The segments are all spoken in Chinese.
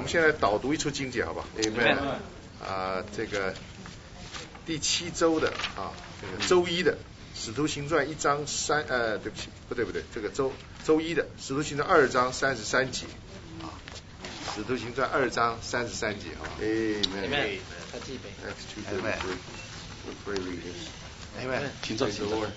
现在导读一处经节，好不好 ？Amen。这个第7周的这个周一的《使徒行传》1章对不起，不对，这个周一的《使徒行传》2章33节《使徒行传》2章33节 Amen。他自己背。 Amen。 请坐。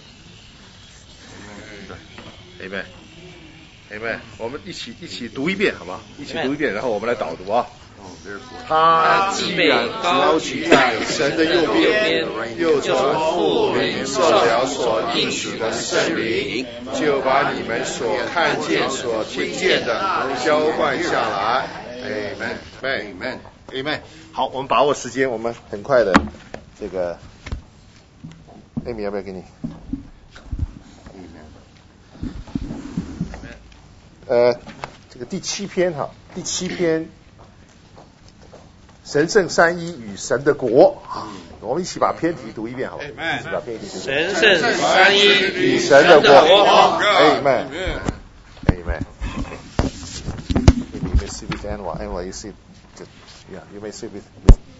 Amen。我们一起读一遍，好不好？一起读一遍，然后我们来导读啊。他既然高举在神的右边，又从父领受了所应许的圣灵，就把你们所看见、所听见的交换下来。Amen。好，我们把握时间，我们很快的这个 Amy 要不要给你？这个第7篇第7篇，神圣三一与神的国我们一起把篇题读一遍，好吧？一起把篇题读一遍。 神圣三一与神的国。 Amen。 You may sit with Anwar. You sit. Yeah, you may sit with.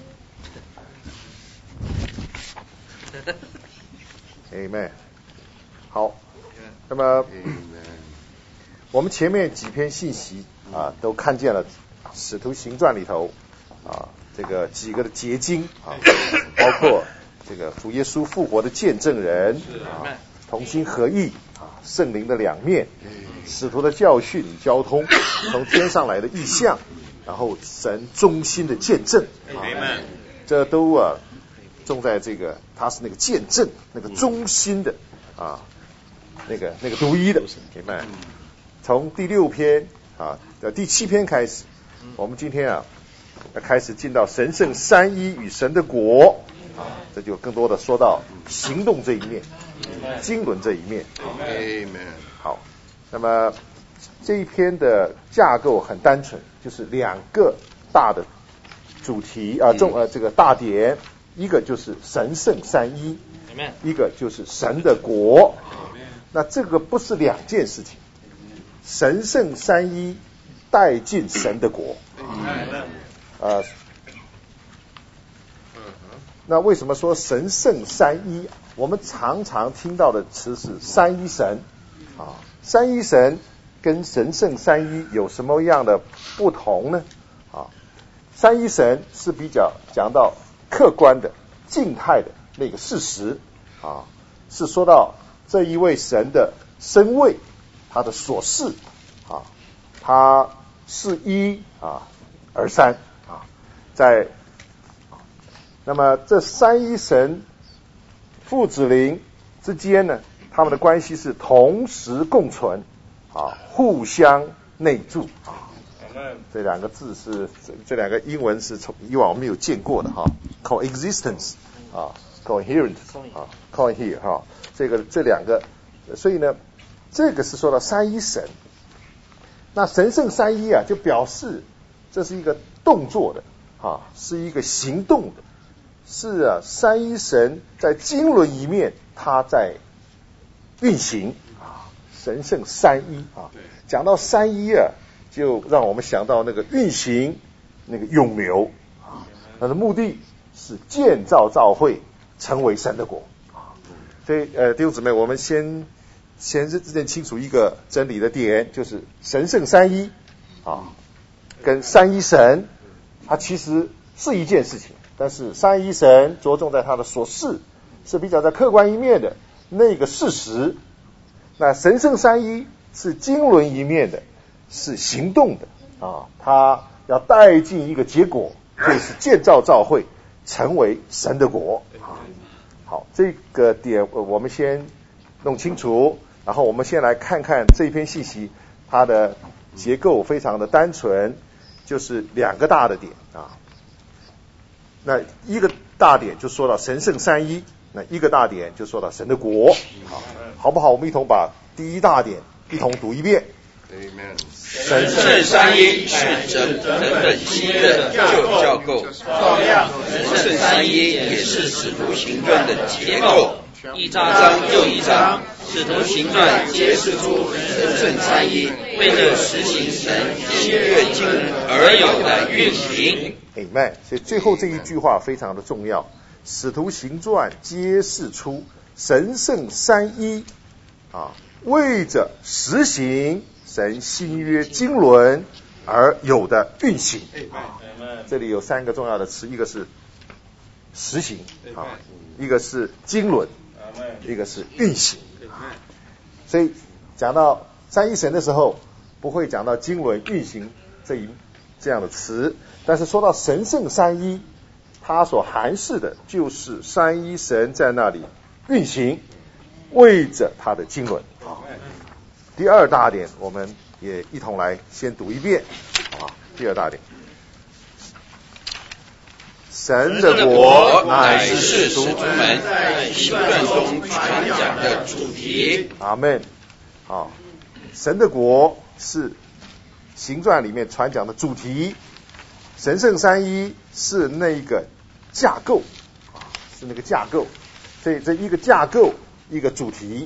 Amen. 好，那么我们前面几篇信息都看见了使徒行传里头这个几个的结晶包括这个主耶稣复活的见证人同心合意圣灵的两面，使徒的教训与交通，从天上来的异象，然后神忠心的见证这都重在这个他是那个见证，那个忠心的那个独一的。从第6篇第7篇开始，我们今天要开始进到神圣三一与神的国这就更多的说到行动这一面，经纶这一面。好，那么这一篇的架构很单纯，就是2个大的主题这个大点，一个就是神圣三一，一个就是神的国。那这个不是2件事情，神圣三一带进神的国。那为什么说神圣三一？我们常常听到的词是三一神三一神跟神圣三一有什么样的不同呢？三一神是比较讲到客观的静态的那个事实是说到这一位神的身位，他的所事他是一而三那么这三一神父子灵之间呢，他们的关系是同时共存互相内住这2个字是这2个英文是从以往我们没有见过的coexistence coherent cohere 这2个，所以呢这个是说到三一神。那神圣三一就表示这是一个动作的是一个行动的，是三一神在经纶一面他在运行神圣三一讲到三一就让我们想到那个运行那个涌流它的目的是建造教会成为神的国所以弟兄姊妹，我们先认清楚一个真理的点，就是神圣三一跟三一神它其实是一件事情，但是三一神着重在他的所事，是比较在客观一面的那个事实，那神圣三一是经纶一面的，是行动的他要带进一个结果，就是建造教会成为神的国好，这个点我们先弄清楚，然后我们先来看看这篇信息，它的结构非常的单纯，就是2个大的点那一个大点就说到神圣三一，那一个大点就说到神的国好不好？我们一同把第一大点一同读一遍。 神圣三一是整本新的旧教构，同样神圣三一也是使徒行传的结构。 一章又一章，使徒行传揭示出神圣三一为了实行神新约经而有的运行。 Amen。所以最后这一句话非常的重要，使徒行传揭示出神圣三一为着实行神新约经纶而有的运行。这里有三个重要的词，一个是实行一个是经纶，一个是运行。所以讲到三一神的时候，不会讲到经纶运行这样的词，但是说到神圣三一，它所含示的就是三一神在那里运行，为着他的经纶。第二大点我们也一同来先读一遍第二大点，神的国乃是使徒们在行传中传讲的主题。 阿们。神的国是行传里面传讲的主题，神圣三一是那个架构是那个架构，所以这一个架构一个主题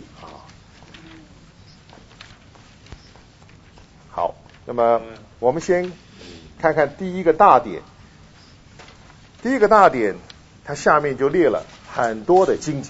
好，那么我们先看看第一个大点。第一个大点它下面就列了很多的经节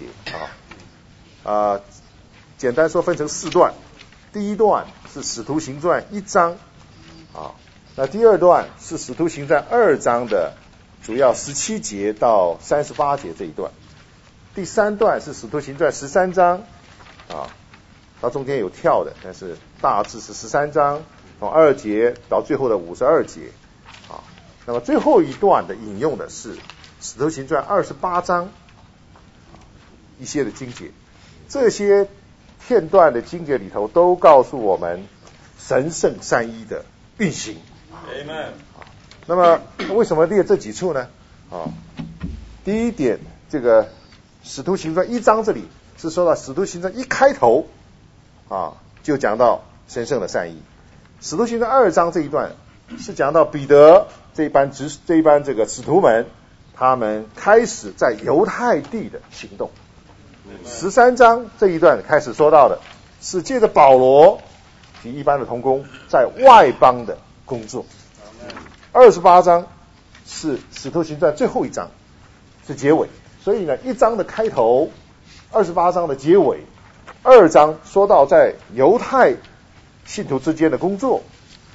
简单说分成4段。第一段是使徒行传1章那第二段是使徒行传2章的主要17节到38节这一段。第三段是使徒行传13章它中间有跳的，但是大致是13章，从2节到最后的52节那么最后一段的引用的是使徒行传28章一些的经节。这些片段的经节里头都告诉我们神圣三一的运行。那么为什么列这几处呢第一点，这个使徒行传1章这里是说到使徒行传一开头就讲到神圣的三一。使徒行传2章这一段是讲到彼得这一班这个使徒们，他们开始在犹太地的行动。13章这一段开始说到的是借着保罗及一般的同工在外邦的工作。28章是使徒行传最后一章，是结尾。所以呢，1章的开头，28章的结尾，2章说到在犹太信徒之间的工作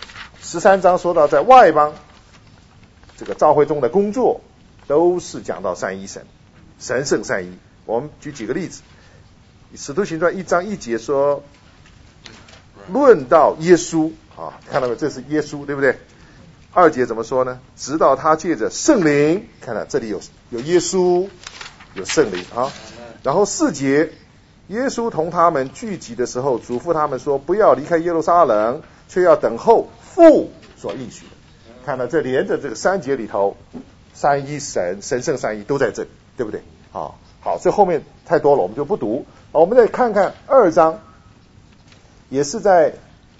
，13章说到在外邦这个教会中的工作，都是讲到三一神，神圣三一。我们举几个例子。使徒行传1章1节说，论到耶稣看到没有？这是耶稣，对不对？2节怎么说呢？直到他借着圣灵，看到这里有耶稣，有圣灵然后4节，耶稣同他们聚集的时候，嘱咐他们说，不要离开耶路撒冷，却要等候父所应许的。看到这连着这个3节里头，三一神，神圣三一都在这里，对不对？好，这后面太多了，我们就不读。我们再看看2章，也是在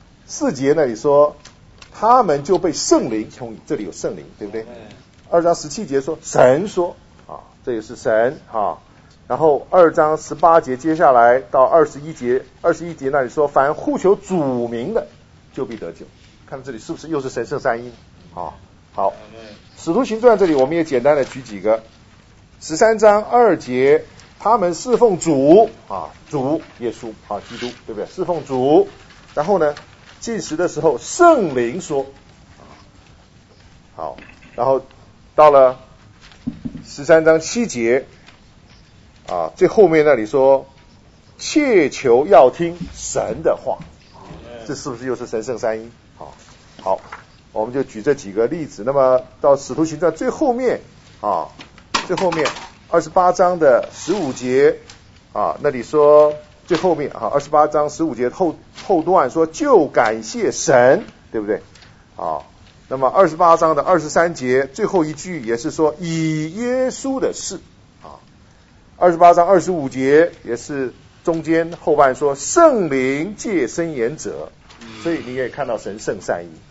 4节那里说，他们就被圣灵充盈，这里有圣灵，对不对？2章17节说神说这也是神然后2章18节接下来到21节那里说，凡呼求主名的就必得救。看到这里是不是又是神圣三一好，使徒行传这里我们也简单的举几个。13章2节，他们侍奉主主耶稣基督，对不对？侍奉主。然后呢，进食的时候圣灵说好，然后到了13章7节最后面那里说，切求要听神的话。这是不是又是神圣三一？好，我们就举这几个例子。那么到使徒行传最后面28章的15节那里说，最后面28章15节后段说，就感谢神，对不对那么28章的23节最后一句也是说，以耶稣的事28章25节也是中间后半说，圣灵借申言者。所以你也看到神圣三一。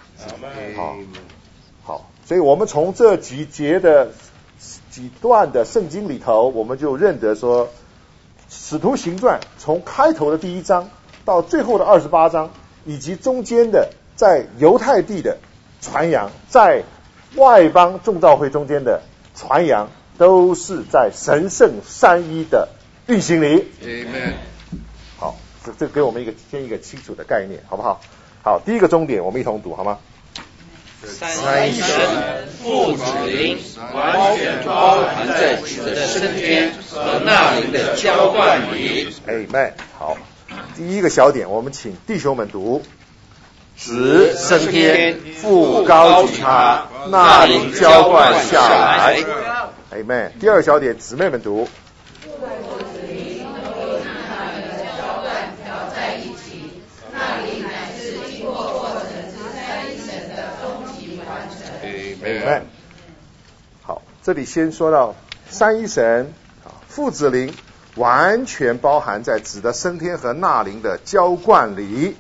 好，所以我们从这几段的圣经里头，我们就认得说， 使徒行传从开头的第1章到最后的28章，以及中间的在犹太地的传扬，在外邦众召会中间的传扬，都是在神圣三一的运行里。 Amen。 好，这给我们先一个清楚的概念，好不好？好，第一个终点我们一同读好吗？ 三一神父子灵完全包含在子的升天和那灵的浇灌里。 Amen。好，第一个小点我们请弟兄们读。子升天，父高举他，那灵浇灌下来。Amen。第二小点姊妹们读。Amen。好，这里先说到三一神父子灵完全包含在子的升天和那灵的浇灌里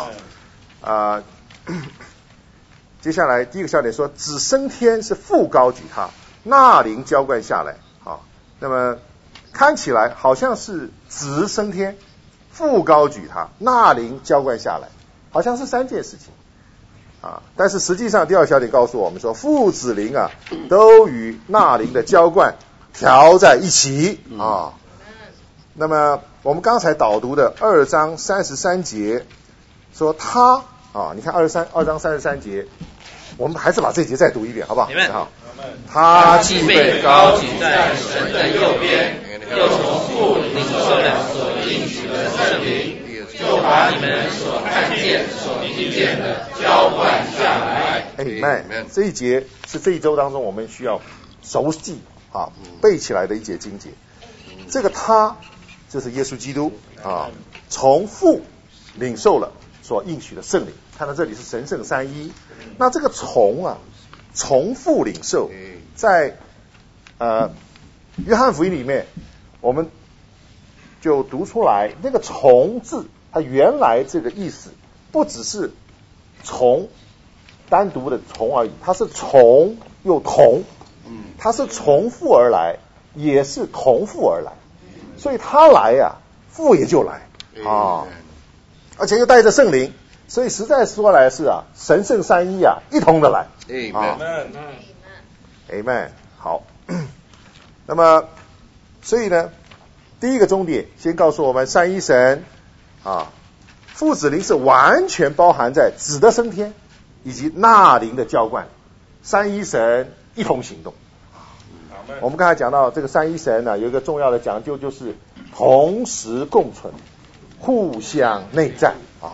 接下来第一个小点说，子升天是父高举他，那灵浇灌下来。那么看起来好像是子升天，父高举他，那灵浇灌下来，好像是3件事情。但是实际上第二小点告诉我们说，父子灵都与那灵的浇灌调在一起那么我们刚才导读的2章33节说他你看2章33节，我们还是把这节再读一遍好不好？他既被高举在神的右边， 又从父领受了所应许的圣灵，就把你们所看见所听见的浇灌下来。 Amen。这一节是这一周当中我们需要熟记背起来的一节经节。这个他就是耶稣基督从父领受了所应许的圣灵。看到这里是神圣三一，那这个从父领受，在约翰福音里面我们就读出来，那个从字它原来这个意思不只是从单独的从而已，它是从又同，它是从父而来，也是同父而来，所以他来父也就来而且又带着圣灵，所以实在说来是神圣三一一同的来。Amen。好，那么所以呢，第一个终点先告诉我们，三一神父子灵是完全包含在子的升天以及那灵的浇灌，三一神一同行动。我们刚才讲到这个三一神有一个重要的讲究，就是同时共存，互相内在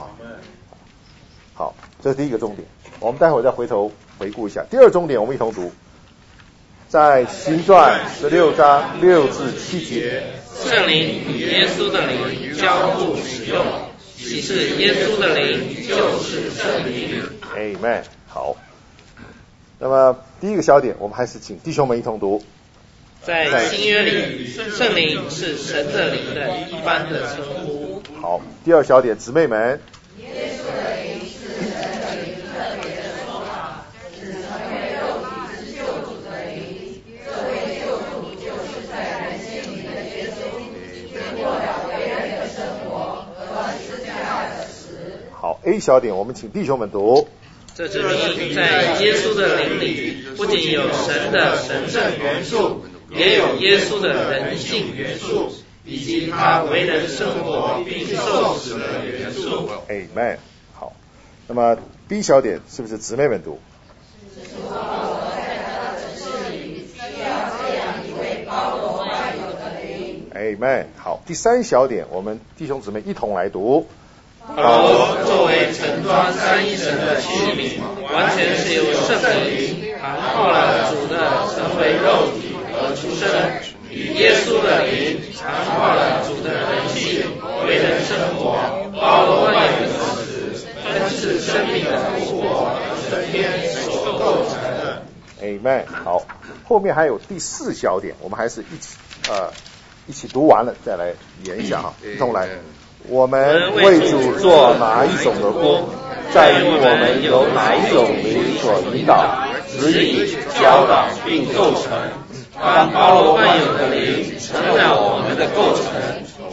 好，这是第一个重点，我们待会儿再回头回顾一下。第二重点我们一同读，在行传16章6至7节， 圣灵与耶稣的灵交互使用，启示耶稣的灵就是圣灵。 Amen。好，那么第一个小点我们还是请弟兄们一同读。 在新约里，圣灵是神的灵的一般的称呼。 好，第二小点姊妹们， 耶稣的灵是神的灵特别的说法，使成为肉体之救主的灵。这位救主就是在人心里的耶稣，经过了为人的生活和十字架的死。 好 ，A 小点我们请弟兄们读。 这证明在耶稣的灵里，不仅有神的神圣元素，也有耶稣的人性元素，以及他为人生活并受死的元素。 Amen。好，那么 B 小点是不是姊妹们读？Amen。好，第三小点我们弟兄姊妹一同来读。 保罗作为承装三一神的器皿，完全是由圣灵含化了主的成为肉体而出生，与耶稣的灵含化了主的人性，为人生活，包罗万有的死，分赐生命的复活和升天所构成的。 Amen。好，后面还有第四小点，我们还是一起读完了再来演一下一同来。我们为主做哪一种的工，在于我们由哪一种灵所引导、指引、教导并构成。 当包罗万有的灵成了我们的构成，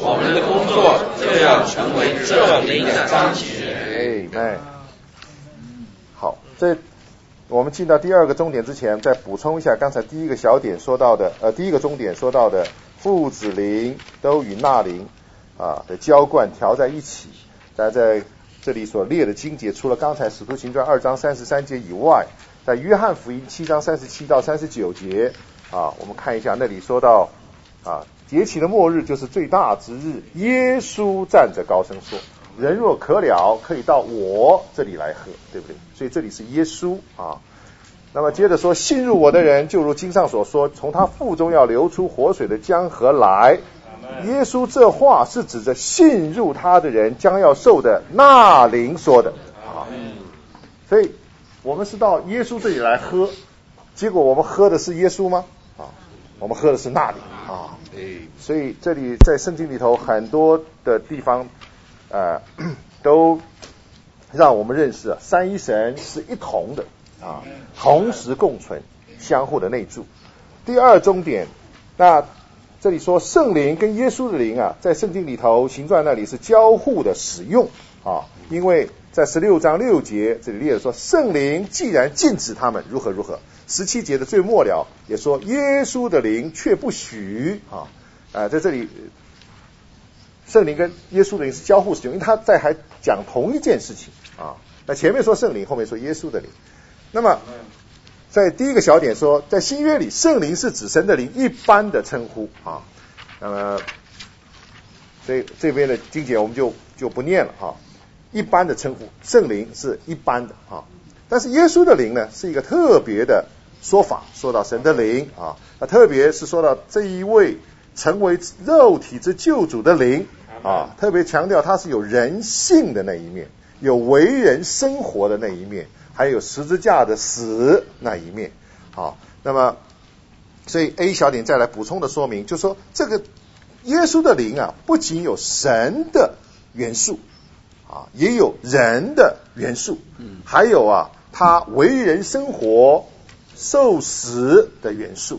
我们的工作就要成为这灵的彰显。 Amen。好，我们进到第二个重点之前，再补充一下刚才第一个小点说到的，第一个重点说到的父子灵都与那灵的浇灌调在一起。大家在这里所列的经节，除了刚才使徒行传2章33节以外，在约翰福音7章37到39节我们看一下，那里说到节期的末日就是最大之日，耶稣站着高声说，人若渴了，可以到我这里来喝，对不对？所以这里是耶稣那么接着说，信入我的人，就如经上所说，从他腹中要流出活水的江河来。耶稣这话是指着信入他的人将要受的那灵说的所以我们是到耶稣这里来喝，结果我们喝的是耶稣吗？我们喝的是那灵所以这里在圣经里头很多的地方都让我们认识三一神是一同的同时共存，相互的内住。第二重点，那这里说圣灵跟耶稣的灵在圣经里头行传那里是交互的使用因为在16章6节这里列了说，圣灵既然禁止他们如何如何。17节的最末了也说，耶稣的灵却不许在这里圣灵跟耶稣的灵是交互使用，因为他在还讲同一件事情那前面说圣灵，后面说耶稣的灵。那么在第一个小点说，在新约里圣灵是指神的灵一般的称呼那么所以这边的经节我们就不念了一般的称呼，圣灵是一般的但是耶稣的灵呢是一个特别的说法，说到神的灵特别是说到这一位成为肉体之救主的灵特别强调他是有人性的那一面，有为人生活的那一面，还有十字架的死那一面那么所以 A 小点再来补充的说明，就是说这个耶稣的灵不仅有神的元素也有人的元素还有他为人生活受死的元素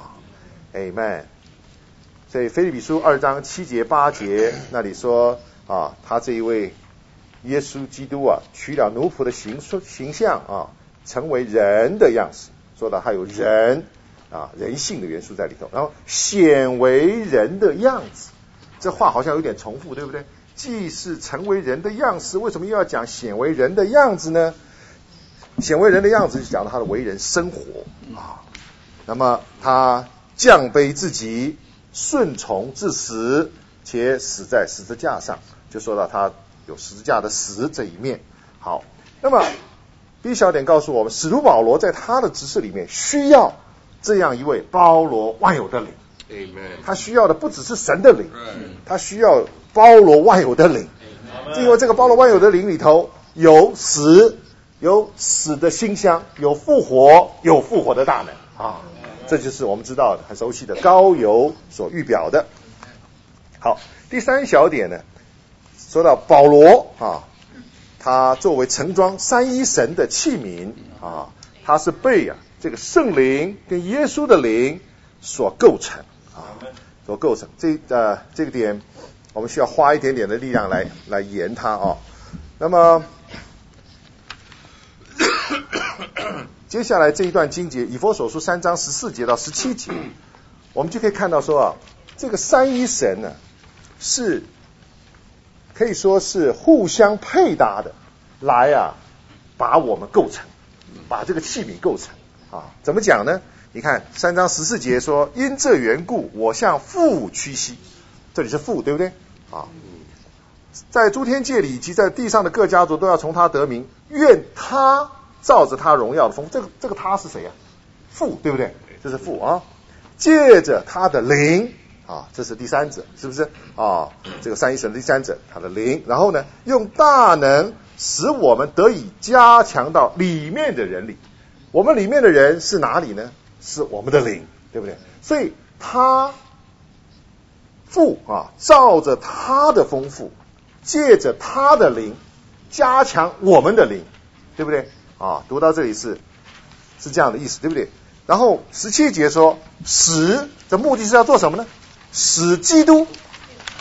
Amen。 所以腓立比书2章7节8节那里说他这一位耶稣基督取了奴仆的形象成为人的样式，说到他有人人性的元素在里头，然后显为人的样子，这话好像有点重复，对不对？既是成为人的样式，为什么又要讲显为人的样子呢？显为人的样子就讲到他的为人生活那么他降卑自己，顺从至死，且死在十字架上，就说到他有十字架的死这一面。好，那么 B 小点告诉我们，使徒保罗在他的执事里面需要这样一位包罗万有的灵。他需要的不只是神的灵，他需要包罗万有的灵，因为这个包罗万有的灵里头有死，有死的馨香，有复活，有复活的大能这就是我们知道的很熟悉的膏油所预表的。好，第三小点呢，说到保罗他作为盛装三一神的器皿他是被这个圣灵跟耶稣的灵所构成这个点我们需要花一点点的力量来研它那么接下来这一段经节，以弗所书3章14节到17节，我们就可以看到说这个三一神呢是可以说是互相配搭的，来把我们构成，把这个器皿构成怎么讲呢？你看3章14节说，因这缘故我向父屈膝，这里是父，对不对在诸天界里以及在地上的各家族都要从他得名，愿他照着他荣耀的丰富，这个他是谁父，对不对？这是父借着他的灵这是第三者，是不是这个三一神的第三者，他的灵，然后呢用大能使我们得以加强到里面的人里。我们里面的人是哪里呢？是我们的灵，对不对？所以他父照着他的丰富，借着他的灵加强我们的灵，对不对读到这里是这样的意思，对不对？然后17节说，使的目的是要做什么呢？使基督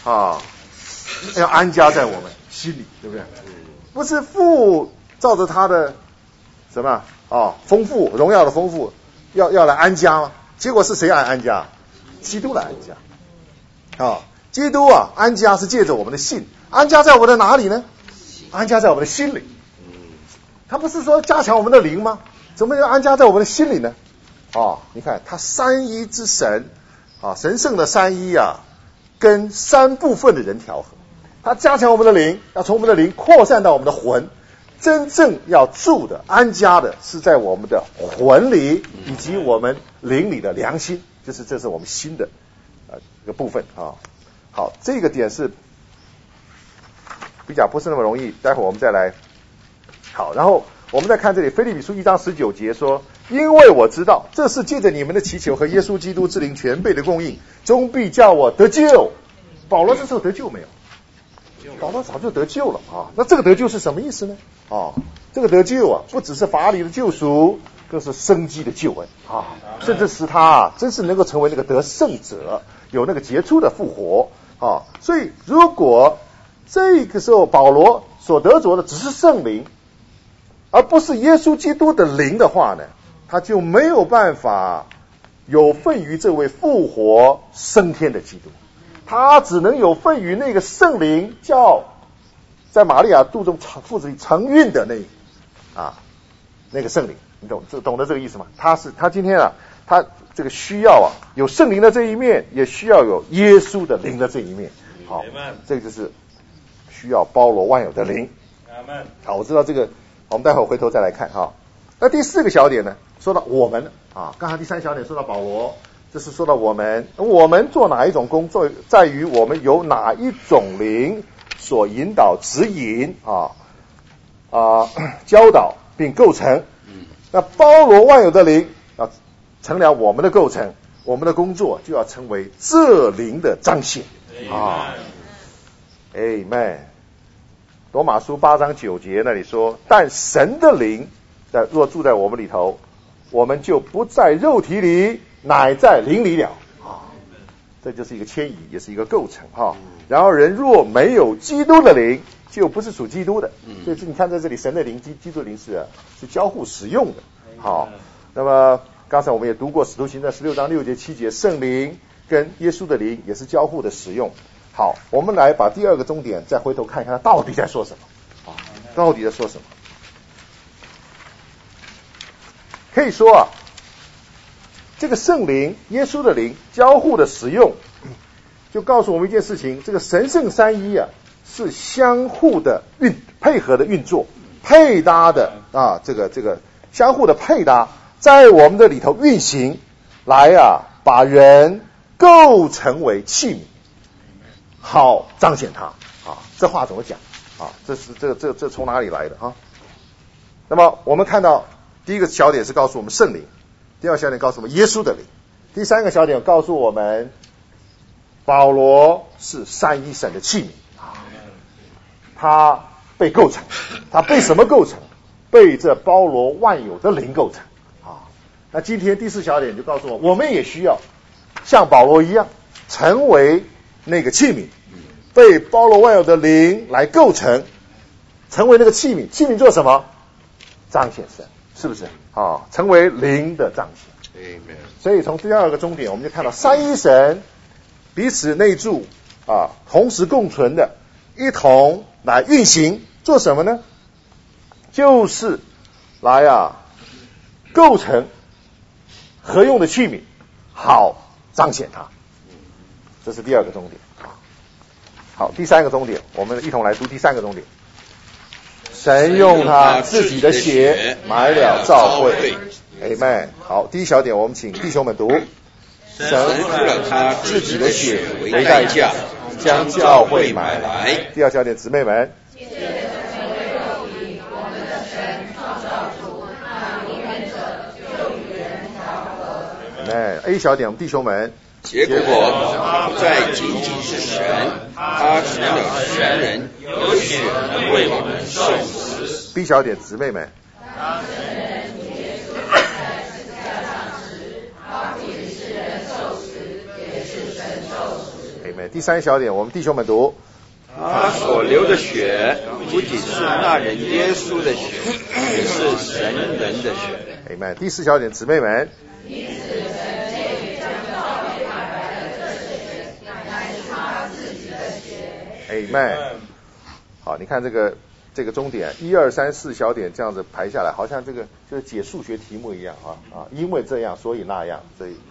要安家在我们心里，对不对？不是父照着他的什么丰富荣耀的丰富要来安家吗？结果是谁来安家？基督来安家。基督安家是借着我们的信，安家在我们的哪里呢？安家在我们的心里。他不是说加强我们的灵吗？怎么要安家在我们的心里呢？你看他三一之神神圣的三一跟三部分的人调和，他加强我们的灵，要从我们的灵扩散到我们的魂，真正要住的安家的是在我们的魂里以及我们灵里的良心，就是这是我们心的一个部分好，这个点是比较不是那么容易，待会儿我们再来。好，然后我们再看这里腓立比书1章19节说，因为我知道这是借着你们的祈求和耶稣基督之灵全备的供应，终必叫我得救。保罗这时候得救没有？保罗早就得救了那这个得救是什么意思呢？这个得救不只是法理的救赎，更是生机的救恩甚至使他真是能够成为那个得胜者，有那个杰出的复活所以如果这个时候保罗所得着的只是圣灵，而不是耶稣基督的灵的话呢，他就没有办法有份于这位复活升天的基督，他只能有份于那个圣灵叫在玛利亚肚中腹子里承孕的那个圣灵，你懂得这个意思吗？他今天他这个需要有圣灵的这一面，也需要有耶稣的灵的这一面。好，这个就是需要包罗万有的灵。好，我知道这个，我们待会儿回头再来看那第4个小点呢，说到我们刚才第3小点说到保罗，这是说到我们做哪一种工作，在于我们有哪一种灵所引导指引教导并构成。那包罗万有的灵成了我们的构成，我们的工作就要成为这灵的彰显。Amen。罗马书8章9节那里说，但神的灵若住在我们里头，我们就不在肉体里，乃在灵里了这就是一个迁移，也是一个构成然后人若没有基督的灵，就不是属基督的。所以你看在这里，神的灵基督的灵是交互使用的那么刚才我们也读过使徒行传16章6节7节，圣灵跟耶稣的灵也是交互的使用。好，我们来把第2个重点再回头看一看，他到底在说什么到底在说什么。可以说这个圣灵耶稣的灵交互的使用，就告诉我们一件事情，这个神圣三一是相互的配合的运作，配搭的这个相互的配搭，在我们的里头运行，来把人构成为器皿，好彰显他这话怎么讲这是这从哪里来的那么我们看到第1个小点是告诉我们圣灵，第2个小点告诉我们耶稣的灵，第3个小点告诉我们保罗是三一神的器皿他被构成，他被什么构成？被这包罗万有的灵构成那今天第4小点就告诉我们也需要像保罗一样成为那个器皿，被包罗万有的灵来构成，成为那个器皿。器皿做什么？彰显神，是不是成为灵的彰显。所以从第2个终点我们就看到三一神彼此内住同时共存的，一同来运行，做什么呢？就是来构成合用的器皿，好彰显它。这是第2个终点。好，第3个终点，我们一同来读第3个终点。神用他自己的血买了教会。Amen。好，第1小点我们请弟兄们读。 神付了他自己的血为代价，将教会买来。 第2小点，姊妹们。A 小点，我们弟兄们。 结果不再仅仅是神，他成了神人，有血能为我们受死。 B 小点，姊妹们。 当神人主耶稣在十字架上时，他不仅是人受死，也是神受死。 Amen。 第3小点，我们弟兄们读。 他所流的血，不仅是那人耶稣的血，也是神人的血。 Amen。第4小点，姊妹们。 因此神借于将造会白白的这血，乃是他自己的血。 Amen。好，你看这个终点1、2、3、4小点这样子排下来，好像这个就是解数学题目一样啊，因为这样所以那样，所以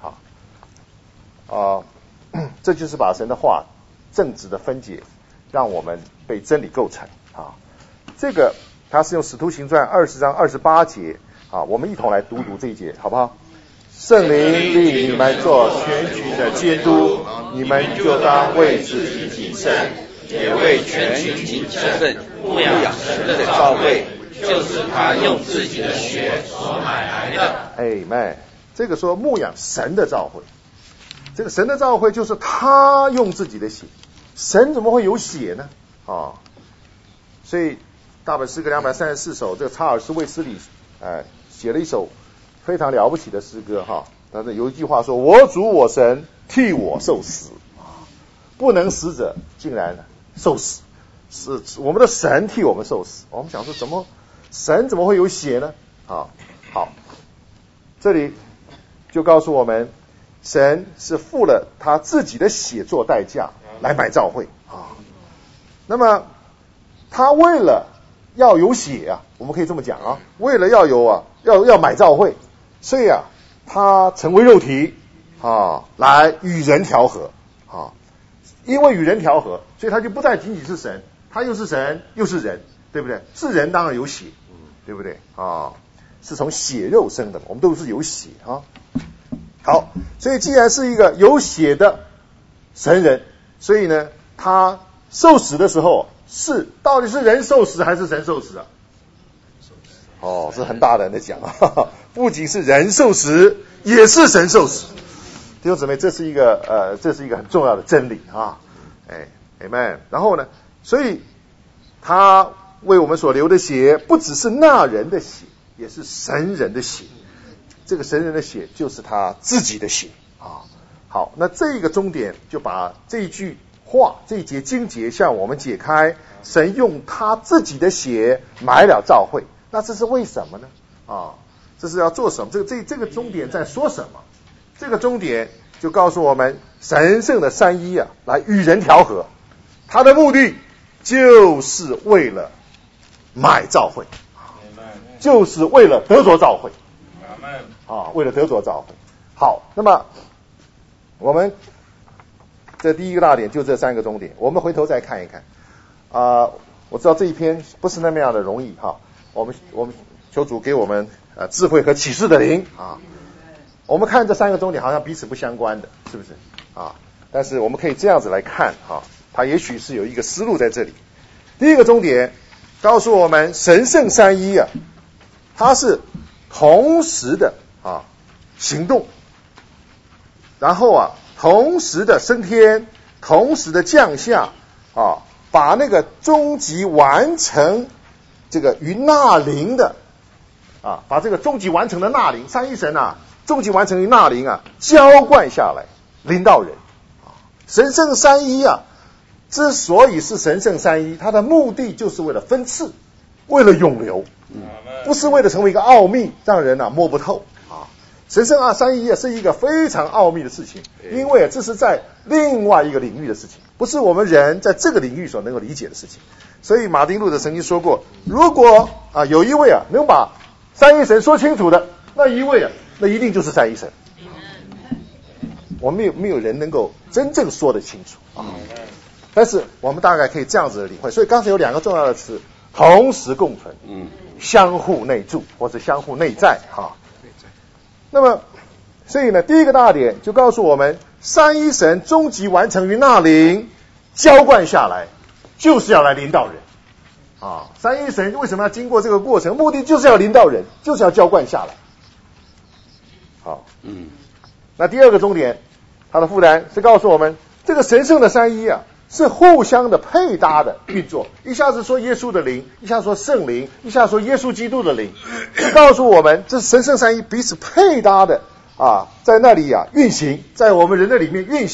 好这就是把神的话正直的分解，让我们被真理构成啊。这个它是用使徒行传20章28节啊，我们一同来读这一节好不好？圣灵立你们做全群的监督，你们就当为自己谨慎， 也为全群谨慎，牧养神的召会， 就是他用自己的血所买来的。 Amen。这个说牧养神的召会，这个神的召会就是他用自己的血，神怎么会有血呢？所以大本诗歌234首，这个查尔斯卫斯理写了一首非常了不起的诗歌哈。但是有一句话说：“我主我神替我受死，不能死者竟然受死。”是我们的神替我们受死。我们想说神怎么会有血呢？好，这里就告诉我们，神是付了他自己的血做代价来买召会啊。那么他为了要有血啊，我们可以这么讲啊，为了要有要买召会，所以他成为肉体来与人调和因为与人调和，所以他就不再仅仅是神，他又是神又是人，对不对？是人当然有血，对不对是从血肉生的，我们都是有血好，所以既然是一个有血的神人，所以呢，他受死的时候到底是人受死还是神受死啊？是很大胆的讲不仅是人受死，也是神受死。弟兄姊妹，这是一个很重要的真理Amen。然后呢，所以他为我们所流的血，不只是那人的血，也是神人的血。这个神人的血就是他自己的血好，那这个终点就把这一句话，这一节经节向我们解开，神用他自己的血买了召会。那这是为什么呢？这是要做什么？这个终点在说什么？这个终点就告诉我们，神圣的三一来与人调和，他的目的就是为了买召会，就是为了得着召会，为了得着召会。好，那么我们这第一个大点就这3个终点，我们回头再看一看我知道这一篇不是那么样的容易我们求主给我们智慧和启示的灵我们看这3个终点好像彼此不相关的，是不是但是我们可以这样子来看它也许是有一个思路在这里。第一个终点告诉我们，神圣三一它是同时的行动，然后同时的升天，同时的降下把那个终极完成这个于纳灵的把这个终极完成的纳灵，三一神终极完成于纳灵浇灌下来，临到人神圣三一之所以是神圣三一，它的目的就是为了分赐，为了永留，不是为了成为一个奥秘，让人摸不透神圣三一是一个非常奥秘的事情，因为这是在另外一个领域的事情，不是我们人在这个领域所能够理解的事情。所以马丁路德曾经说过，如果有一位能把三一神说清楚的，那一位那一定就是三一神。我们没有人能够真正说得清楚但是我们大概可以这样子的领会。所以刚才有2个重要的词，同时共存，相互内住或者相互内在那么所以呢，第一个大点就告诉我们，三一神终极完成于纳灵，浇灌下来，就是要来临到人三一神为什么要经过这个过程？目的就是要临到人，就是要浇灌下来那第二个终点，它的负担是告诉我们，这个神圣的三一是互相的配搭的运作，一下子说耶稣的灵，一下说圣灵，一下说耶稣基督的灵，告诉我们这是神圣三一彼此配搭的在那里运行，在我们人的里面运行，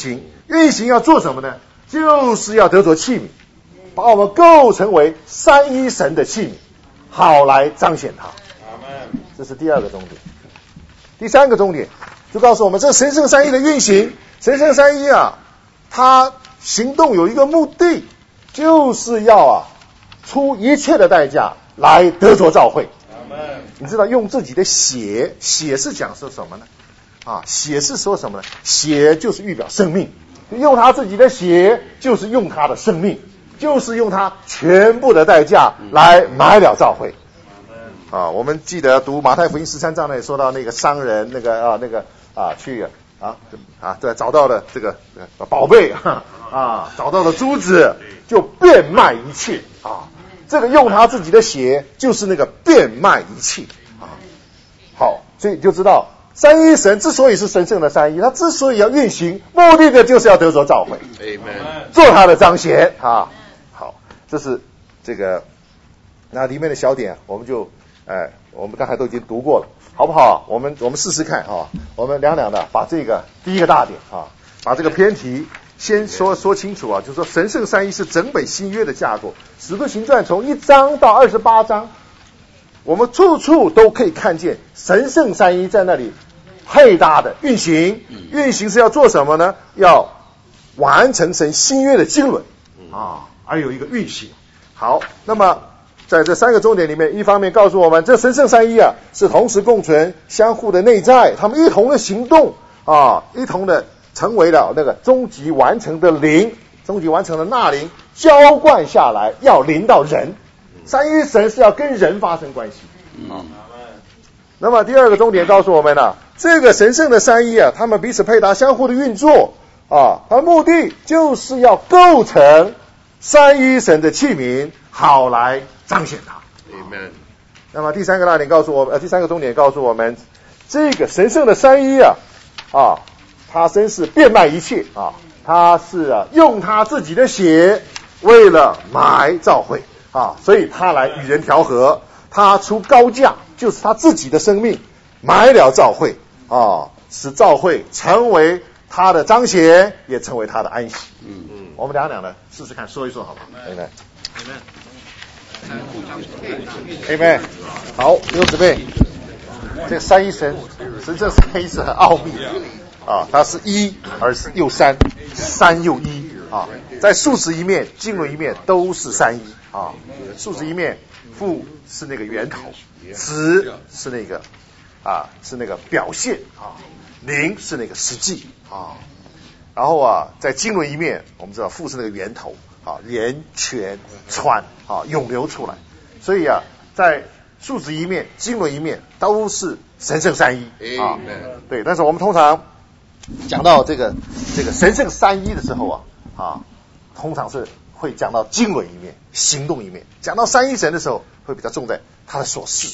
运行要做什么呢？就是要得着器皿，把我们构成为三一神的器皿，好来彰显他。这是第二个重点。第三个重点就告诉我们，这神圣三一的运行，神圣三一啊，它行动有一个目的，就是要出一切的代价来得着召会。你知道用自己的血是讲说什么呢？血是说什么呢？血就是预表生命，用他自己的血就是用他的生命，就是用他全部的代价来买了召会。我们记得读马太福音13章那里说到那个商人去对，找到了这个宝贝找到了珠子，就变卖一切这个用他自己的血就是那个变卖一切好，所以就知道三一神之所以是神圣的三一，他之所以要运行，目的的就是要得着召会，做他的彰显好，这是这个那里面的小点，我们就我们刚才都已经读过了，好不好？我们试试看我们两的把这个第一个大点把这个偏题先说清楚就是说神圣三一是整本新约的架构。使徒行传从1章到28章，我们处处都可以看见神圣三一在那里配搭的运行。运行是要做什么呢？要完成神新约的经纶而有一个运行。好，那么在这三个重点里面，一方面告诉我们，这神圣三一是同时共存、相互的内在，他们一同的行动一同的成为了那个终极完成的灵，终极完成的那灵浇灌下来，要临到人。三一神是要跟人发生关系。那么第二个重点告诉我们这个神圣的三一他们彼此配搭，相互的运作它目的就是要构成三一神的器皿，好来彰显它。那么第三个大点告诉我们，第三个重点告诉我们，这个神圣的三一他真是变卖一切他是用他自己的血为了买召会所以他来与人调和，他出高价，就是他自己的生命买了召会使召会成为他的彰显，也成为他的安息。我们两的试试看，说一说好吗？Amen。好，弟兄姊妹，这个三一神神圣三一是很奥秘它是一而是又三，三又一在数值一面、经纶一面都是三一数值一面，父是那个源头，子是那个是那个表现灵是那个实际然后在经纶一面，我们知道父是那个源头连泉川涌流出来，所以在数值一面、经纶一面都是神圣三一对，但是我们通常讲到这个神圣三一的时候通常是会讲到经纶一面、行动一面，讲到三一神的时候会比较重在他的所事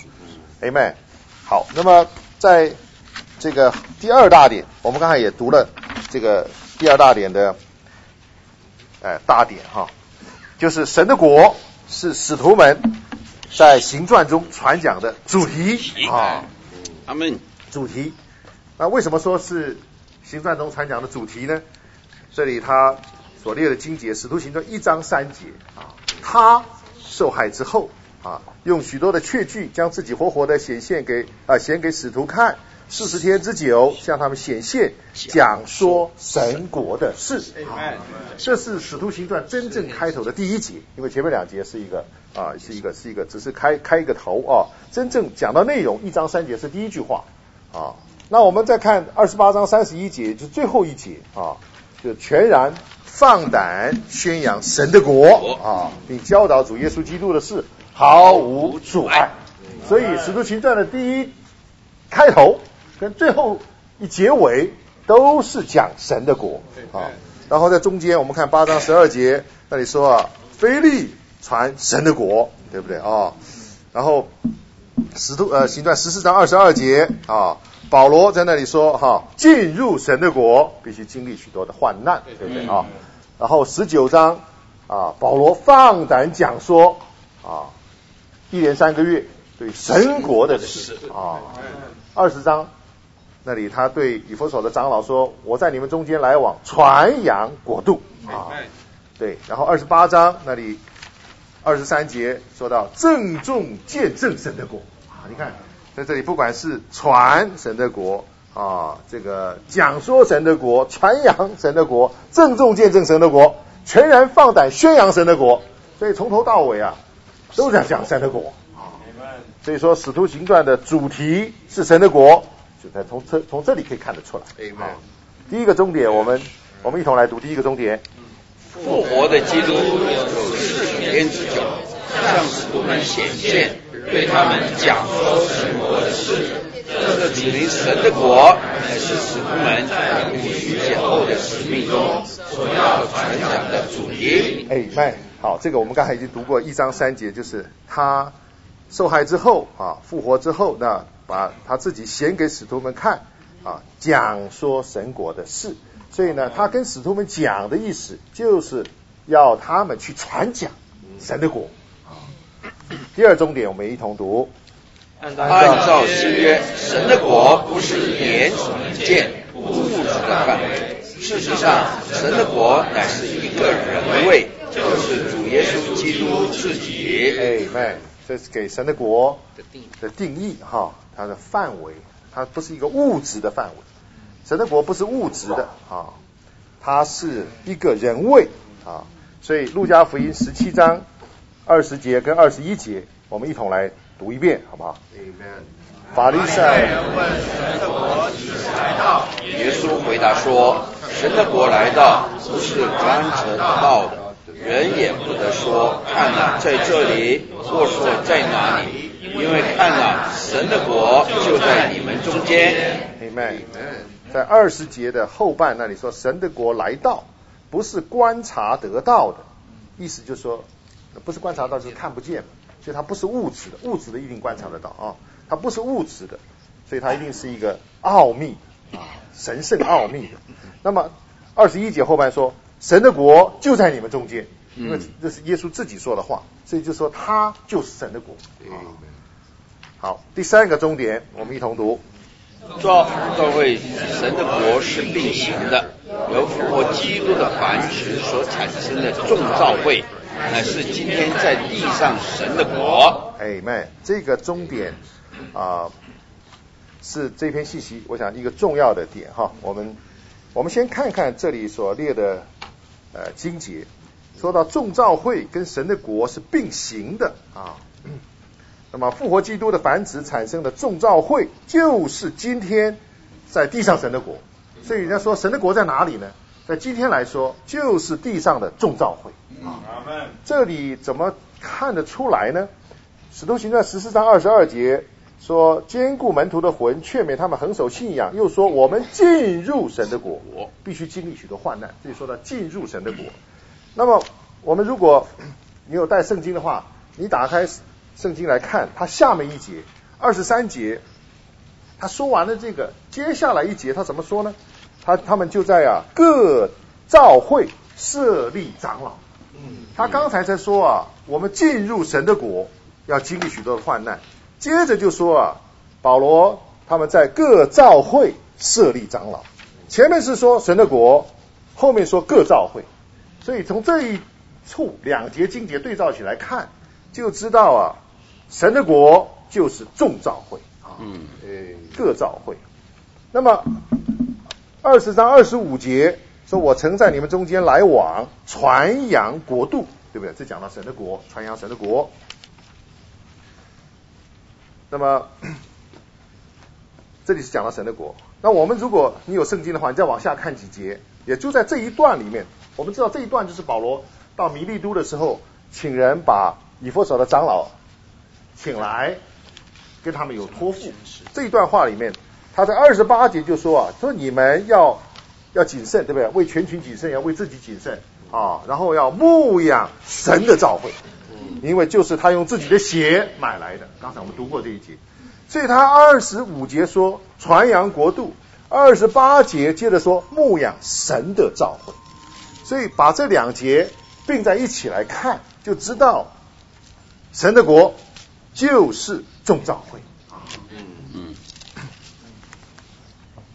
Amen。好，那么在这个第二大点，我们刚才也读了这个第二大点的大点就是神的国是使徒们在行传中传讲的主题阿们。 主题。那为什么说是行传中传讲的主题呢？这里他所列的经节，使徒行传1章3节他受害之后用许多的确据将自己活活的显给使徒看，40天之久向他们显现，讲说神国的事这是使徒行传真正开头的第一节，因为前面2节是一个只是开一个头真正讲到内容1章3节是第一句话那我们再看28章31节，就最后一节就全然放胆宣扬神的国并教导主耶稣基督的事，毫无阻碍。所以使徒行传的第一开头跟最后一结尾都是讲神的国然后在中间我们看8章12节那里说腓利传神的国，对不对然后行传14章22节保罗在那里说进入神的国必须经历许多的患难，对不对然后19章保罗放胆讲说1连3个月对神国的事20章那里他对以弗所的长老说，我在你们中间来往，传扬国度啊。对，然后28章那里23节说到郑重见证神的国啊。你看在这里不管是传神的国啊，这个讲说神的国，传扬神的国，郑重见证神的国，全然放胆宣扬神的国，所以从头到尾啊都在讲神的国。所以说使徒行传的主题是神的国，就在从这里可以看得出来。第一个终点，我们一同来读第一个终点。 复活的基督有40天之久，向使徒们显现，对他们讲说神国的事。这个指明神的国，乃是使徒们在五旬节后的使命中所要传讲的主题。 好，这个我们刚才已经读过1章3节，就是他受害之后啊，复活之后，那把他自己显给使徒们看啊，讲说神国的事。所以呢，他跟使徒们讲的意思，就是要他们去传讲神的国。第二终点，我们一同读。 按照新约，神的国不是眼所能见、物质的范围。事实上，神的国乃是一个人位，就是主耶稣基督自己。 这是给神的国的定义哈，它的范围，它不是一个物质的范围。神的国不是物质的啊，它是一个人位啊。所以路加福音17章20节跟21节，我们一同来读一遍，好不好？法利赛人问神的国几时来到？ 耶稣回答说：神的国来到，不是观察得到的，人也不得说看了在这里，或说在哪里，因为看了神的国就在你们中间。 在20节的后半那里说，神的国来到，不是观察得到的，意思就是说，不是观察到就是看不见，所以它不是物质的，物质的一定观察得到啊，它不是物质的，所以它一定是一个奥秘啊，神圣奥秘的。那么21节后半说，神的国就在你们中间，因为这是耶稣自己说的话，所以就说他就是神的国。好，第三个终点，我们一同读。 教会神的国是并行的，由复活基督的繁殖所产生的众召会，乃是今天在地上神的国。 这个终点是这篇信息我想一个重要的点哈。我们先看看这里所列的经节，说到众召会跟神的国是并行的啊。那么复活基督的繁殖产生的众召会，就是今天在地上神的国。所以人家说神的国在哪里呢？在今天来说，就是地上的众召会。这里怎么看得出来呢？使徒行传14章22节说，坚固门徒的魂，劝勉他们恒守信仰，又说我们进入神的国，必须经历许多患难。这里说到进入神的国。那么我们如果你有带圣经的话，你打开圣经来看，他下面一节23节，他说完了这个，接下来一节他怎么说呢？他们就在各召会设立长老。他刚才才说我们进入神的国要经历许多的患难，接着就说保罗他们在各召会设立长老。前面是说神的国，后面说各召会，所以从这一处两节经节对照起来看，就知道神的国就是众召会各召会。那么20章25节说，我曾在你们中间来往，传扬国度，对不对？这讲到神的国，传扬神的国。那么这里是讲到神的国。那我们如果你有圣经的话，你再往下看几节，也就在这一段里面，我们知道这一段就是保罗到米利都的时候，请人把以弗所的长老请来，跟他们有托付。这一段话里面，他在28节就说说你们要谨慎，对不对？为全群谨慎，要为自己谨慎然后要牧养神的召会，因为就是他用自己的血买来的。刚才我们读过这一节，所以他25节说传扬国度，28节接着说牧养神的召会。所以把这两节并在一起来看，就知道神的国就是众召会。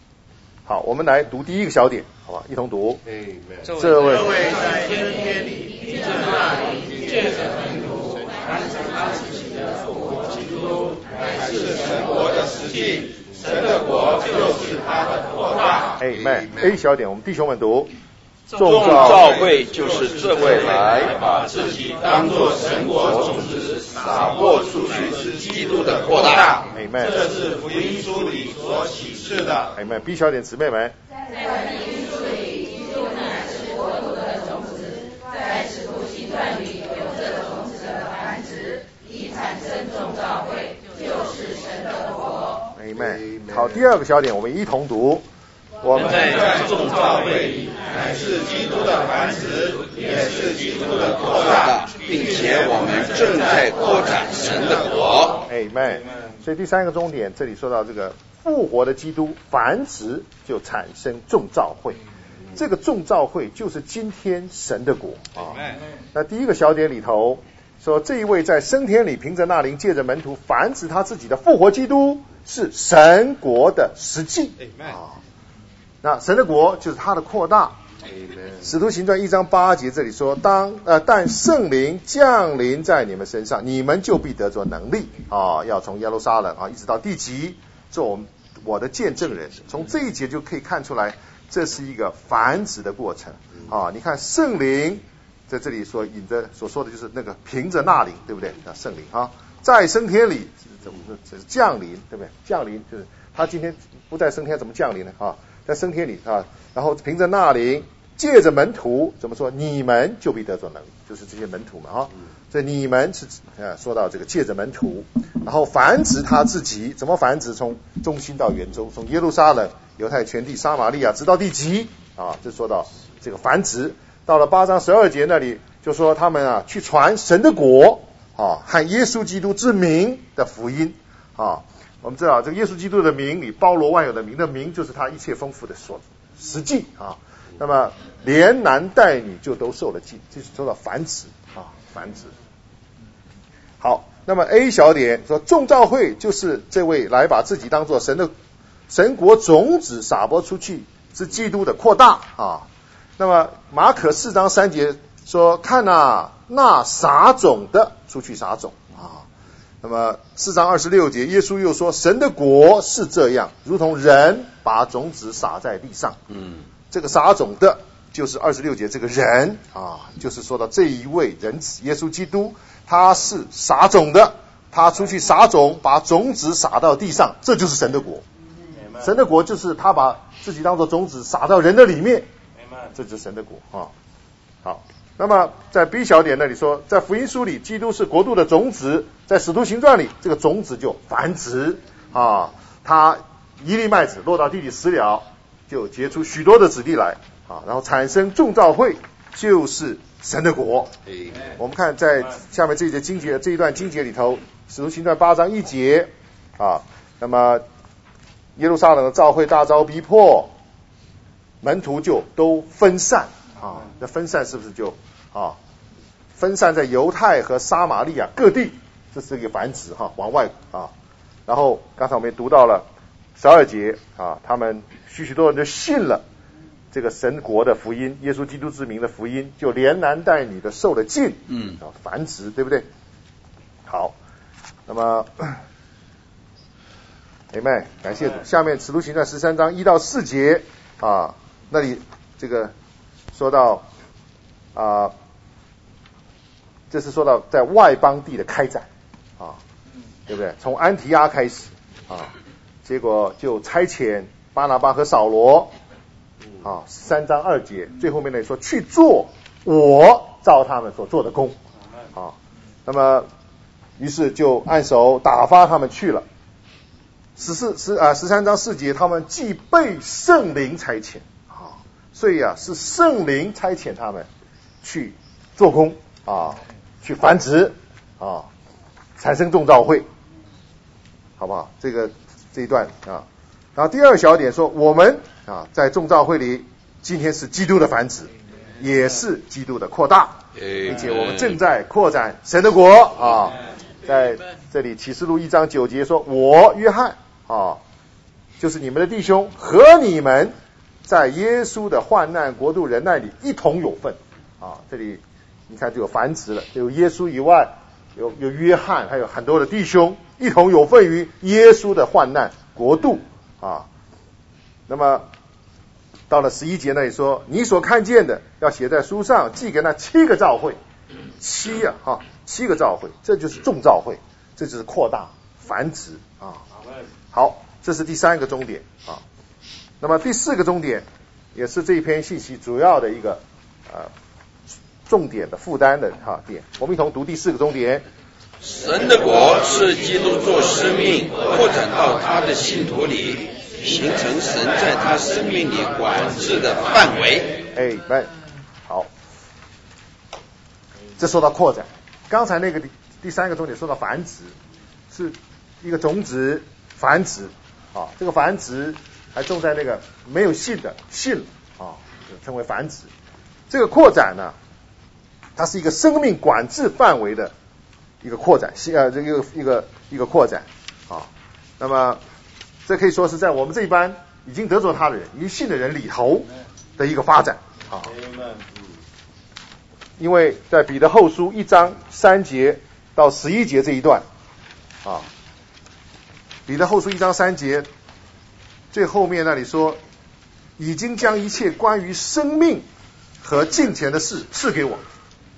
好，我们来读第一个小点，好吧？一同读。 这位在天天里凭着那灵借着门徒完成他自己的复活基督，乃是神国的实际，神的国就是他的扩大。 A 小点，我们弟兄们读。 众召会就是这位来把自己当作神国种子撒播出去之基督的扩大。这是福音书里所启示的。 B 小点，姊妹们。 在福音书里，基督乃是国度的种子，在使徒行传里有这种子的繁殖，以产生众召会，就是神的国。 好，第二个小点，我们一同读。 我们在众召会里，乃是基督的繁殖，也是基督的扩大， 并且我们正在扩展神的国。 所以第三个重点，这里说到这个复活的基督繁殖就产生众召会，这个众召会就是今天神的国啊。那第一个小点里头说，这一位在升天里凭着那灵借着门徒繁殖他自己的复活基督，是神国的实际啊。那神的国就是他的扩大。使徒行传1章8节这里说，但圣灵降临在你们身上，你们就必得着能力啊，要从耶路撒冷啊一直到地极做我的见证人。从这一节就可以看出来，这是一个繁殖的过程啊。你看圣灵在这里所说的就是那个凭着那灵，对不对？圣灵啊，在升天里这是降临，对不对？降临就是他今天不在升天，怎么降临呢？啊，在升天里啊，然后凭着那灵借着门徒怎么说？你们就必得着能力，就是这些门徒们啊。所以你们是说到这个借着门徒，然后繁殖他自己，怎么繁殖？从中心到远州，从耶路撒冷、犹太全地、撒玛利亚直到地极啊，就说到这个繁殖。到了8章12节那里就说他们去传神的国啊和耶稣基督之名的福音啊。我们知道这个耶稣基督的名里包罗万有的名，的名就是他一切丰富的实际啊。那么连男带女就都受了禁，就是说到繁殖啊，繁殖。好，那么 A 小点说，众召会就是这位来把自己当作神国种子撒播出去之基督的扩大啊。那么马可4章3节说，看那撒种的出去撒种啊。那么4章26节耶稣又说，神的国是这样，如同人把种子撒在地上。这个撒种的就是26节这个人啊，就是说到这一位人子耶稣基督，他是撒种的，他出去撒种，把种子撒到地上，这就是神的国。神的国就是他把自己当作种子撒到人的里面，这就是神的国啊。好，那么在 B 小点那里说，在福音书里基督是国度的种子，在使徒行传里这个种子就繁殖啊，他一粒麦子落到地里死了，就结出许多的子弟来啊，然后产生众召会，就是神的国。我们看在下面这一段经节里头，使徒行传8章1节啊，那么耶路撒冷的召会大遭逼迫，门徒就都分散啊，那分散是不是就分散在犹太和撒玛利亚各地，这是一个繁殖往外啊。然后刚才我们也读到了12节啊，他们许多人就信了这个神国的福音，耶稣基督之名的福音，就连男带女的受了浸，繁殖，对不对？好，那么Amen， 感谢主。下面使徒行传13章1到4节啊，那里这个说到啊，这是说到在外邦地的开展啊，对不对？从安提阿开始啊，结果就差遣巴拿巴和扫罗啊，3章2节最后面那里说去做我照他们所做的工啊，那么于是就按手打发他们去了。13章4节，他们既被圣灵差遣啊，所以是圣灵差遣他们去做工啊，去繁殖啊，产生众召会，好不好？这一段啊，然后第二小点说，我们在众召会里，今天是基督的繁殖，也是基督的扩大，并且我们正在扩展神的国啊。在这里启示录1章9节说，我约翰就是你们的弟兄和你们在耶稣的患难国度忍耐里一同有份啊。这里你看就有繁殖了，有耶稣以外有约翰，还有很多的弟兄一同有份于耶稣的患难国度啊。那么到了11节那里说，你所看见的要写在书上，寄给那7个教会。7个教会，这就是众教会，这就是扩大繁殖啊。好，这是第3个终点啊。那么第4个终点，也是这一篇信息主要的一个重点的负担的点。我们一同读第4个终点。 神的国是基督做生命扩展到他的信徒里，形成神在他生命里管制的范围。 好，这说到扩展。刚才那个第3个重点说到繁殖，是一个种子繁殖啊，这个繁殖还种在那个没有信的信啊，称为繁殖。这个扩展呢，它是一个生命管制范围的一个扩展，一个扩展啊。那么这可以说是在我们这一班已经得着他的人，已经信的人里头的一个发展啊。因为在彼得后书1章3节到11节这一段啊，彼得后书1章3节最后面那里说，已经将一切关于生命和敬虔的事赐给我。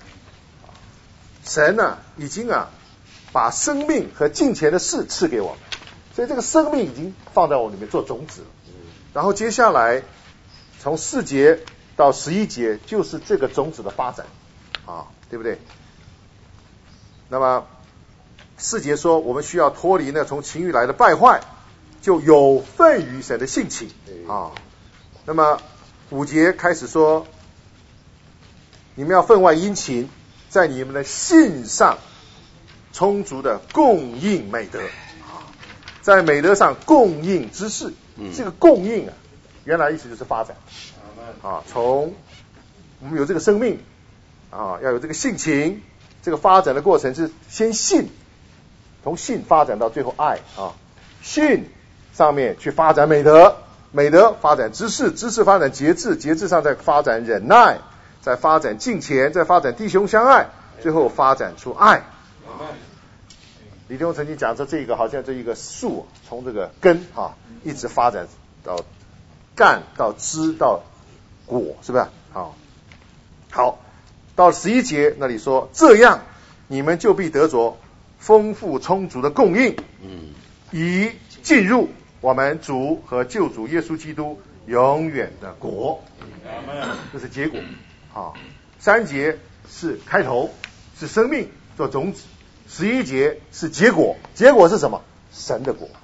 神呢，已经把生命和敬虔的事赐给我们，所以这个生命已经放在我里面做种子了。然后接下来从4节到11节就是这个种子的发展啊，对不对？那么4节说，我们需要脱离呢从情欲来的败坏，就有份于神的性情啊。那么5节开始说，你们要分外殷勤，在你们的信上充足的供应美德啊，在美德上供应知识。这个供应原来意思就是发展啊，从我们有这个生命啊，要有这个性情，这个发展的过程是先信，从信发展到最后爱啊，信上面去发展美德，美德发展知识，知识发展节制，节制上再发展忍耐，再发展敬虔，再发展弟兄相爱，最后发展出爱。李弟兄曾经讲说，这个好像这一个树从这个根一直发展到干到枝到果，是不是？好，到11节那里说，这样你们就必得着丰富充足的供应，以进入我们主和救主耶稣基督永远的国。这是结果。3节是开头，是生命做种子；11节是结果，结果是什么？神的国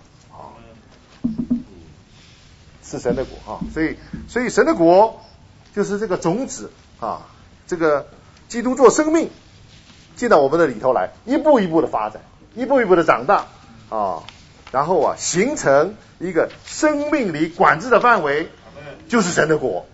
是神的国所以神的国就是这个种子这个基督做生命进到我们的里头来，一步一步的发展，一步一步的长大然后形成一个生命里管制的范围，就是神的国。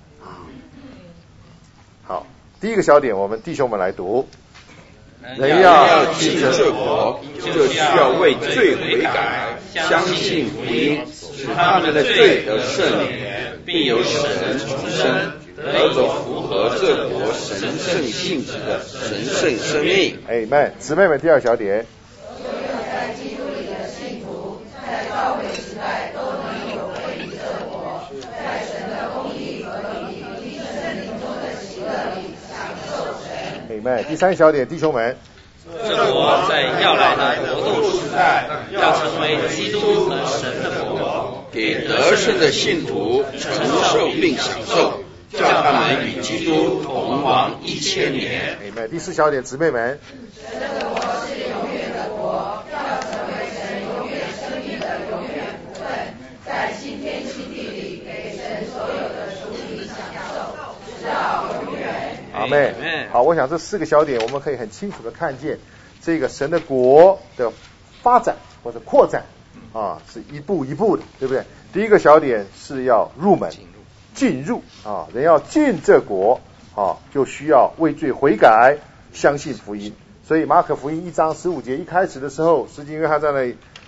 好，第一个小点，我们弟兄们来读。 人要进这国，就需要为罪悔改，相信福音，使他们的罪得赦免，并由神重生，得着符合这国神圣性质的神圣生命。 Amen。姊妹们，第二小点。 所有在基督里的信徒，在教会时代都能有份于这国，在神的公义和以及圣灵中的喜乐里享受神。 Amen。第三小点，弟兄们。 这国在要来的国度时代，要成为基督和神的国， 给得胜的信徒承受并享受，叫他们与基督同王1000年。 第四小点，姊妹们。 神的国是永远的国，要成为神永远生命的永远福分，在新天新地里给神所有的属灵享受，直到永远。 阿们。好，我想这4个小点我们可以很清楚的看见这个神的国的发展或者扩展是一步一步的，对不对？第一个小点是要入门进入人要进这国就需要为罪悔改，相信福音。所以马可福音1章15节一开始的时候，施浸约翰在那里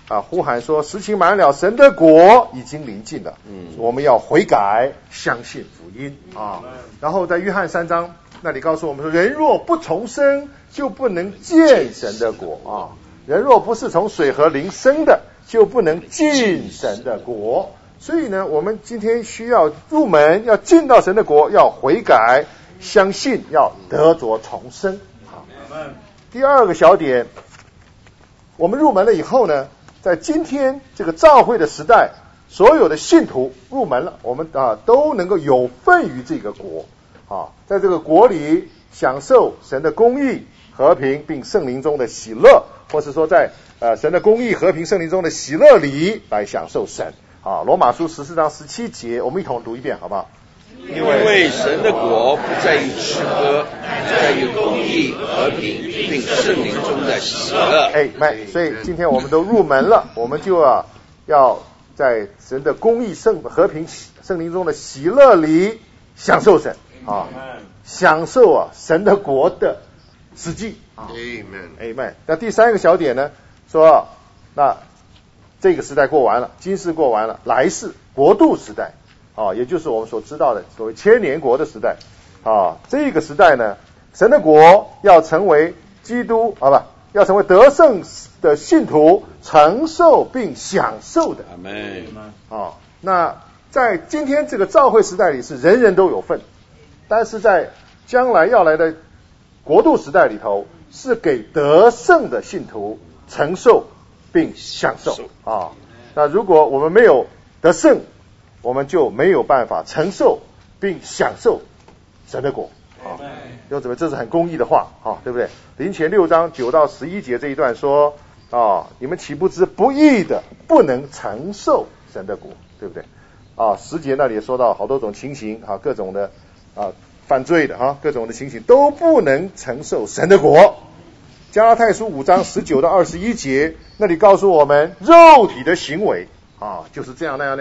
呼喊说时期满了，神的国已经临近了。我们要悔改，相信福音啊。然后在约翰3章那里告诉我们说，人若不重生，就不能见神的国啊。人若不是从水和灵生的，就不能进神的国。所以呢，我们今天需要入门，要进到神的国，要悔改，相信，要得着重生。第二个小点，我们入门了以后呢，在今天这个召会的时代，所有的信徒入门了，我们都能够有份于这个国在这个国里享受神的公义、和平，并圣灵中的喜乐，或是说在神的公义、和平、圣灵中的喜乐里来享受神。罗马书14章17节，我们一同读一遍好不好？ 因为神的国不在于吃喝，在于公义、和平，并圣灵中的喜乐。 所以今天我们都入门了，我们就要在神的公義、和平、聖靈中的喜樂裏享受神享受神的國的實際。Amen。那第三個小點呢，說那這個時代過完了，今世過完了，來世國度時代也就是我們所知道的所謂千年國的時代這個時代呢，神的國要成為基督要成為得勝的信徒承受并享受的。那在今天这个召会时代里是人人都有份，但是在将来要来的国度时代里头，是给得胜的信徒承受并享受那如果我们没有得胜，我们就没有办法承受并享受神的国弟兄姊妹，这是很公义的话对不对？林前6章9到11节这一段说你们岂不知不义的不能承受神的国，对不对10节那里也说到好多种情形各种的犯罪的各种的情形都不能承受神的国。加拉太书5章19到21节那里告诉我们，肉体的行为就是这样那样